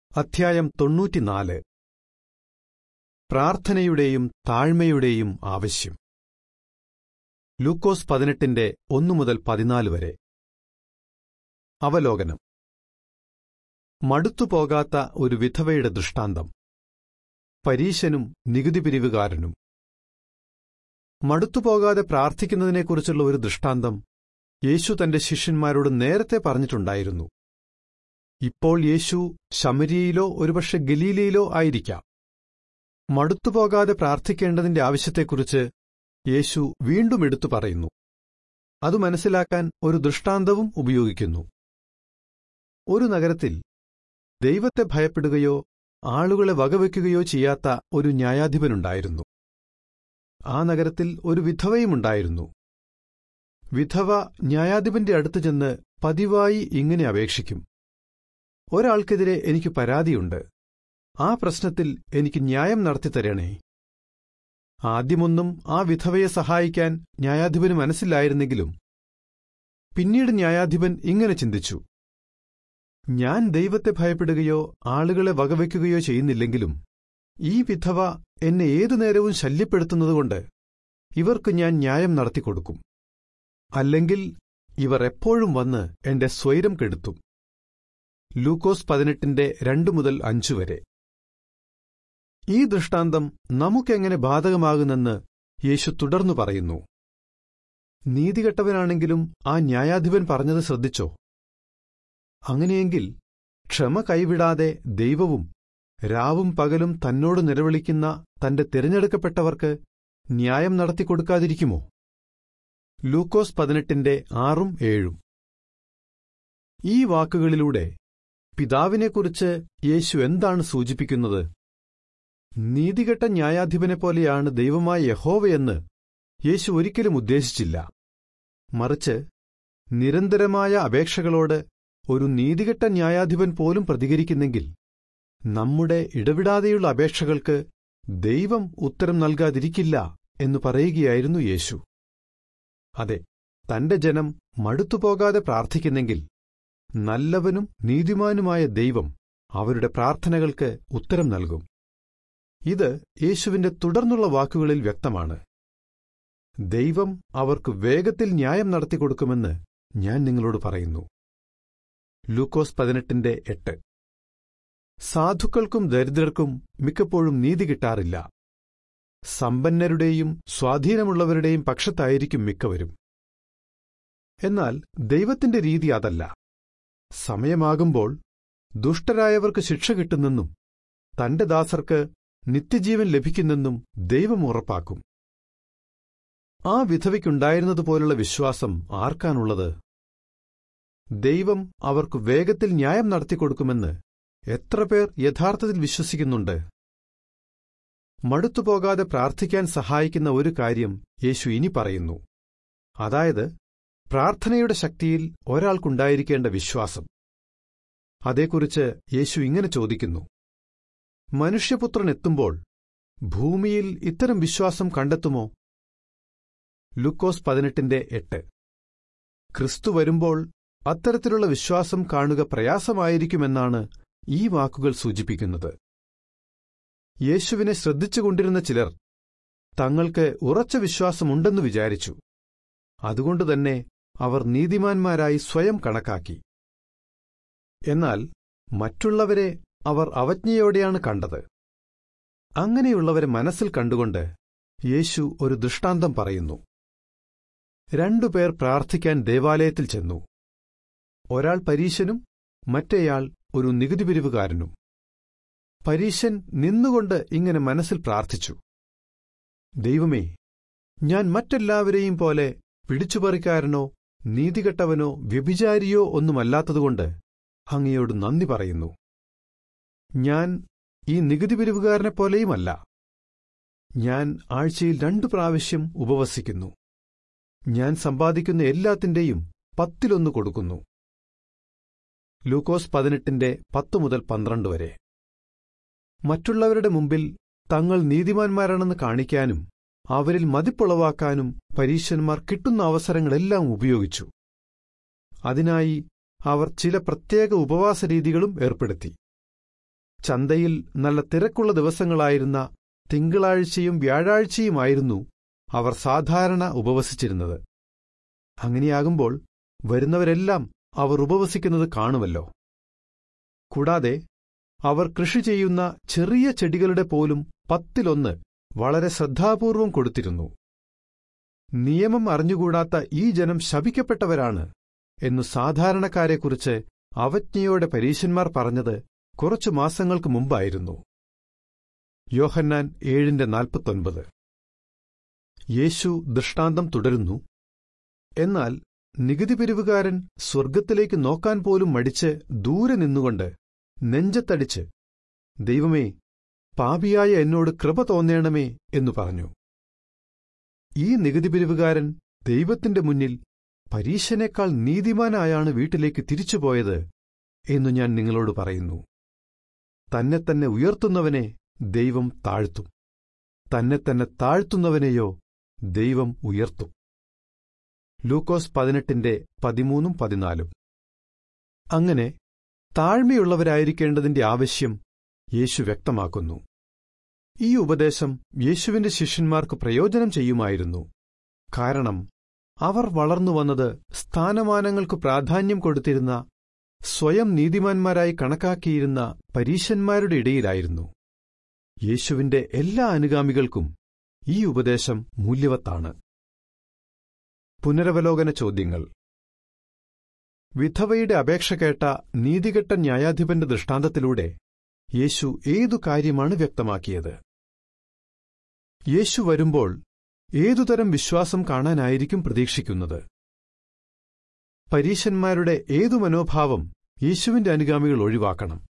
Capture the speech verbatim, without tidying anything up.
അധ്യായം തൊണ്ണൂറ്റിനാല്. പ്രാർത്ഥനയുടെയും താഴ്മയുടെയും ആവശ്യം. ലൂക്കോസ് പതിനെട്ടിന്റെ ഒന്നു മുതൽ പതിനാല് വരെ. അവലോകനം. മടുത്തുപോകാത്ത ഒരു വിധവയുടെ ദൃഷ്ടാന്തം. പരീശനും നികുതി പിരിവുകാരനും. മടുത്തുപോകാതെ പ്രാർത്ഥിക്കുന്നതിനെക്കുറിച്ചുള്ള ഒരു ദൃഷ്ടാന്തം യേശു തന്റെ ശിഷ്യന്മാരോട് നേരത്തെ പറഞ്ഞിട്ടുണ്ടായിരുന്നു. ഇപ്പോൾ യേശു ശമര്യയിലോ ഒരുപക്ഷെ ഗലീലയിലോ ആയിരിക്കാം. മടുത്തുപോകാതെ പ്രാർത്ഥിക്കേണ്ടതിന്റെ ആവശ്യത്തെക്കുറിച്ച് യേശു വീണ്ടും എടുത്തു പറയുന്നു. അത് മനസ്സിലാക്കാൻ ഒരു ദൃഷ്ടാന്തവും ഉപയോഗിക്കുന്നു. ഒരു നഗരത്തിൽ ദൈവത്തെ ഭയപ്പെടുകയോ ആളുകളെ വകവയ്ക്കുകയോ ചെയ്യാത്ത ഒരു ന്യായാധിപനുണ്ടായിരുന്നു. ആ നഗരത്തിൽ ഒരു വിധവയുമുണ്ടായിരുന്നു. വിധവ ന്യായാധിപന്റെ അടുത്ത് ചെന്ന് പതിവായി ഇങ്ങനെ അപേക്ഷിക്കും: ഒരാൾക്കെതിരെ എനിക്ക് പരാതിയുണ്ട്, ആ പ്രശ്നത്തിൽ എനിക്ക് ന്യായം നടത്തിത്തരണേ. ആദ്യമൊന്നും ആ വിധവയെ സഹായിക്കാൻ ന്യായാധിപന് മനസ്സിലായിരുന്നെങ്കിലും പിന്നീട് ന്യായാധിപൻ ഇങ്ങനെ ചിന്തിച്ചു: ഞാൻ ദൈവത്തെ ഭയപ്പെടുകയോ ആളുകളെ വകവയ്ക്കുകയോ ചെയ്യുന്നില്ലെങ്കിലും ഈ വിധവ എന്നെ ഏതുനേരവും ശല്യപ്പെടുത്തുന്നതുകൊണ്ട് ഇവർക്ക് ഞാൻ ന്യായം നടത്തിക്കൊടുക്കും. അല്ലെങ്കിൽ ഇവർ എപ്പോഴും വന്ന് എന്റെ സ്വൈരം കെടുത്തും. ലൂക്കോസ് പതിനെട്ടിന്റെ രണ്ടു മുതൽ അഞ്ചു വരെ. ഈ ദൃഷ്ടാന്തം നമുക്കെങ്ങനെ ബാധകമാകുന്നെന്ന് യേശു തുടർന്നു പറയുന്നു. നീതികെട്ടവനാണെങ്കിലും ആ ന്യായാധിപൻ പറഞ്ഞത് ശ്രദ്ധിച്ചോ? അങ്ങനെയെങ്കിൽ ക്ഷമ കൈവിടാതെ ദൈവവും രാവും പകലും തന്നോട് നിലവിളിക്കുന്ന തന്റെ തിരഞ്ഞെടുക്കപ്പെട്ടവർക്ക് ന്യായം നടത്തിക്കൊടുക്കാതിരിക്കുമോ? ലൂക്കോസ് പതിനെട്ടിന്റെ ആറും ഏഴും. ഈ വാക്കുകളിലൂടെ പിതാവിനെക്കുറിച്ച് യേശു എന്താണ് സൂചിപ്പിക്കുന്നത്? നീതികെട്ട ന്യായാധിപനെപ്പോലെയാണ് ദൈവമായ യഹോവയെന്ന് യേശു ഒരിക്കലും ഉദ്ദേശിച്ചില്ല. മറിച്ച് നിരന്തരമായ അപേക്ഷകളോട് ഒരു നീതികെട്ട ന്യായാധിപൻ പോലും പ്രതികരിക്കുന്നെങ്കിൽ നമ്മുടെ ഇടവിടാതെയുള്ള അപേക്ഷകൾക്ക് ദൈവം ഉത്തരം നൽകാതിരിക്കില്ല എന്ന് പറയുകയായിരുന്നു യേശു. അതെ, തന്റെ ജനം മടുത്തുപോകാതെ പ്രാർത്ഥിക്കുന്നെങ്കിൽ നല്ലവനും നീതിമാനുമായ ദൈവം അവരുടെ പ്രാർത്ഥനകൾക്ക് ഉത്തരം നൽകും. ഇത് യേശുവിന്റെ തുടർന്നുള്ള വാക്കുകളിൽ വ്യക്തമാണ്. ദൈവം അവർക്ക് വേഗത്തിൽ ന്യായം നടത്തിക്കൊടുക്കുമെന്ന് ഞാൻ നിങ്ങളോട് പറയുന്നു. ലൂക്കോസ് പതിനെട്ടിന്റെ എട്ട്. സാധുക്കൾക്കും ദരിദ്രർക്കും മിക്കപ്പോഴും നീതി കിട്ടാറില്ല. സമ്പന്നരുടെയും സ്വാധീനമുള്ളവരുടെയും പക്ഷത്തായിരിക്കും മിക്കവരും. എന്നാൽ ദൈവത്തിന്റെ രീതി അതല്ല. സമയമാകുമ്പോൾ ദുഷ്ടരായവർക്ക് ശിക്ഷ കിട്ടുന്നെന്നും തന്റെ ദാസർക്ക് നിത്യജീവൻ ലഭിക്കുന്നെന്നും ദൈവം ഉറപ്പാക്കും. ആ വിധവയ്ക്കുണ്ടായിരുന്നതുപോലുള്ള വിശ്വാസം ആർക്കാണുള്ളത്? ദൈവം അവർക്ക് വേഗത്തിൽ ന്യായം നടത്തിക്കൊടുക്കുമെന്ന് എത്ര പേർ യഥാർത്ഥത്തിൽ വിശ്വസിക്കുന്നുണ്ട്? മടുത്തുപോകാതെ പ്രാർത്ഥിക്കാൻ സഹായിക്കുന്ന ഒരു കാര്യം യേശു ഇനി പറയുന്നു. അതായത്, പ്രാർത്ഥനയുടെ ശക്തിയിൽ ഒരാൾക്കുണ്ടായിരിക്കേണ്ട വിശ്വാസം. അതേക്കുറിച്ച് യേശു ഇങ്ങനെ ചോദിക്കുന്നു: മനുഷ്യപുത്രൻ എത്തുമ്പോൾ ഭൂമിയിൽ ഇത്തരം വിശ്വാസം കണ്ടെത്തുമോ? ലൂക്കോസ് പതിനെട്ടിന്റെ എട്ട്. ക്രിസ്തു വരുമ്പോൾ അത്തരത്തിലുള്ള വിശ്വാസം കാണുക പ്രയാസമായിരിക്കുമെന്നാണ് ഈ വാക്കുകൾ സൂചിപ്പിക്കുന്നത്. യേശുവിനെ ശ്രദ്ധിച്ചുകൊണ്ടിരുന്ന ചിലർ തങ്ങൾക്ക് ഉറച്ച വിശ്വാസമുണ്ടെന്ന് വിചാരിച്ചു. അതുകൊണ്ടുതന്നെ അവർ നീതിമാന്മാരായി സ്വയം കണക്കാക്കി. എന്നാൽ മറ്റുള്ളവരെ അവർ അവജ്ഞയോടെയാണ് കണ്ടത്. അങ്ങനെയുള്ളവരെ മനസ്സിൽ കണ്ടുകൊണ്ട് യേശു ഒരു ദൃഷ്ടാന്തം പറയുന്നു. രണ്ടുപേർ പ്രാർത്ഥിക്കാൻ ദേവാലയത്തിൽ ചെന്നു. ഒരാൾ പരീശനും മറ്റേയാൾ ഒരു നികുതി പിരിവുകാരനും. പരീശൻ നിന്നുകൊണ്ട് ഇങ്ങനെ മനസ്സിൽ പ്രാർത്ഥിച്ചു: ദൈവമേ, ഞാൻ മറ്റെല്ലാവരെയും പോലെ പിടിച്ചുപറിക്കാരനോ നീതികെട്ടവനോ വ്യഭിചാരിയോ ഒന്നുമല്ലാത്തതുകൊണ്ട് അങ്ങയോട് നന്ദി പറയുന്നു. ഞാൻ ഈ നികുതി പിരിവുകാരനെപ്പോലെയുമല്ല. ഞാൻ ആഴ്ചയിൽ രണ്ടു പ്രാവശ്യം ഉപവസിക്കുന്നു. ഞാൻ സമ്പാദിക്കുന്ന എല്ലാത്തിന്റെയും പത്തിലൊന്ന് കൊടുക്കുന്നു. ലൂക്കോസ് പതിനെട്ടിന്റെ പത്തു മുതൽ പന്ത്രണ്ട് വരെ. മറ്റുള്ളവരുടെ മുമ്പിൽ തങ്ങൾ നീതിമാന്മാരാണെന്ന് കാണിക്കാനും അവരിൽ മതിപ്പുളവാക്കാനും പരീശന്മാർ കിട്ടുന്ന അവസരങ്ങളെല്ലാം ഉപയോഗിച്ചു. അതിനായി അവർ ചില പ്രത്യേക ഉപവാസരീതികളും ഏർപ്പെടുത്തി. ചന്തയിൽ നല്ല തിരക്കുള്ള ദിവസങ്ങളായിരുന്ന തിങ്കളാഴ്ചയും വ്യാഴാഴ്ചയുമായിരുന്നു അവർ സാധാരണ ഉപവസിച്ചിരുന്നത്. അങ്ങനെയാകുമ്പോൾ വരുന്നവരെല്ലാം അവർ ഉപവസിക്കുന്നത് കാണുമല്ലോ. കൂടാതെ അവർ കൃഷി ചെയ്യുന്ന ചെറിയ ചെടികളുടെ പോലും പത്തിലൊന്ന് വളരെ ശ്രദ്ധാപൂർവം കൊടുത്തിരുന്നു. നിയമം അറിഞ്ഞുകൂടാത്ത ഈ ജനം ശപിക്കപ്പെട്ടവരാണ് എന്നു സാധാരണക്കാരെക്കുറിച്ച് അവജ്ഞയോടെ പരീശന്മാർ പറഞ്ഞത് കുറച്ചു മാസങ്ങൾക്ക് മുമ്പായിരുന്നു. യോഹന്നാൻ ഏഴിന്റെ നാൽപ്പത്തൊൻപത്. യേശു ദൃഷ്ടാന്തം തുടരുന്നു. എന്നാൽ നികുതി പിരിവുകാരൻ സ്വർഗ്ഗത്തിലേക്ക് നോക്കാൻ പോലും മടിച്ച് ദൂരെ നിന്നുകൊണ്ട് നെഞ്ചത്തടിച്ച്, ദൈവമേ, പാപിയായ എന്നോട് കൃപ തോന്നേണമേ എന്നു പറഞ്ഞു. ഈ നികുതി പിരിവുകാരൻ ദൈവത്തിന്റെ മുന്നിൽ പരീശനേക്കാൾ നീതിമാനായാണ് വീട്ടിലേക്ക് തിരിച്ചുപോയത് എന്നു ഞാൻ നിങ്ങളോട് പറയുന്നു. തന്നെ തന്നെ ഉയർത്തുന്നവനെ ദൈവം താഴ്ത്തും, തന്നെ തന്നെ താഴ്ത്തുന്നവനെയോ ദൈവം ഉയർത്തും. ലൂക്കോസ് പതിനെട്ടിന്റെ പതിമൂന്നും പതിനാലും. അങ്ങനെ താഴ്മയുള്ളവരായിരിക്കേണ്ടതിന്റെ ആവശ്യം യേശു വ്യക്തമാക്കുന്നു. ഈ ഉപദേശം യേശുവിന്റെ ശിഷ്യന്മാർക്ക് പ്രയോജനം ചെയ്യുമായിരുന്നു. കാരണം അവർ വളർന്നുവന്നത് സ്ഥാനമാനങ്ങൾക്ക് പ്രാധാന്യം കൊടുത്തിരുന്ന, സ്വയം നീതിമാന്മാരായി കണക്കാക്കിയിരുന്ന പരീശന്മാരുടെ ഇടയിലായിരുന്നു. യേശുവിന്റെ എല്ലാ അനുഗാമികൾക്കും ഈ ഉപദേശം മൂല്യവത്താണ്. പുനരവലോകന ചോദ്യങ്ങൾ. വിധവയുടെ അപേക്ഷ കേട്ട നീതികെട്ട ന്യായാധിപന്റെ ദൃഷ്ടാന്തത്തിലൂടെ യേശു ഏതു കാര്യമാണ് വ്യക്തമാക്കിയത്? യേശു വരുമ്പോൾ ഏതുതരം വിശ്വാസം കാണാനായിരിക്കും പ്രതീക്ഷിക്കുന്നത്? പരീശന്മാരുടെ ഏതു മനോഭാവം യേശുവിന്റെ അനുഗാമികൾ ഒഴിവാക്കണം?